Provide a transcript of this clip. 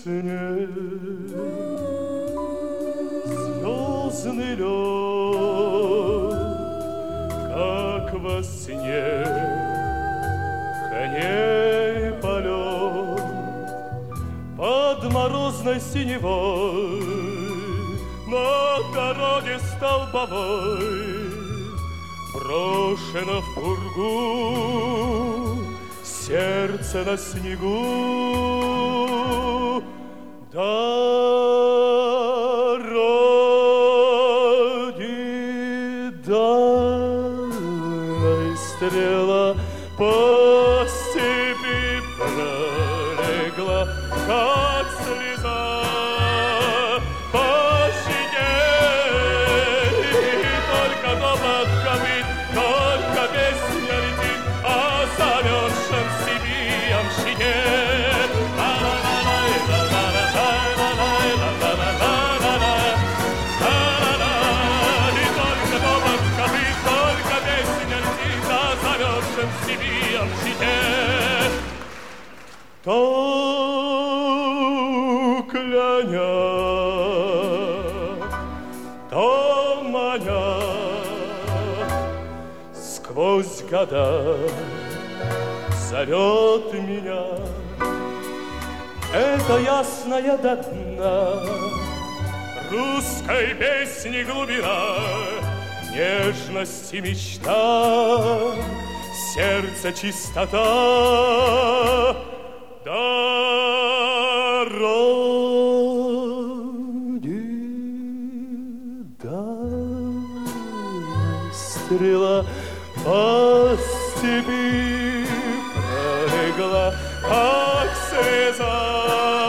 сне. Звездный лед, как во сне, коней полет под морозной синевой на дороге столбовой брошено в пургу сердце на снегу. Дороги дальней стрела по степи пролегла, как слеза по щеке. Только топот копыт, только песня летит о замерзшем в Сибири ямщике. То кляня, то маня, сквозь года зовет меня. Это ясная до дна русской песни глубина, нежность и мечта, сердце чистота. Дороги дальней стрела по степи пролегла, как слеза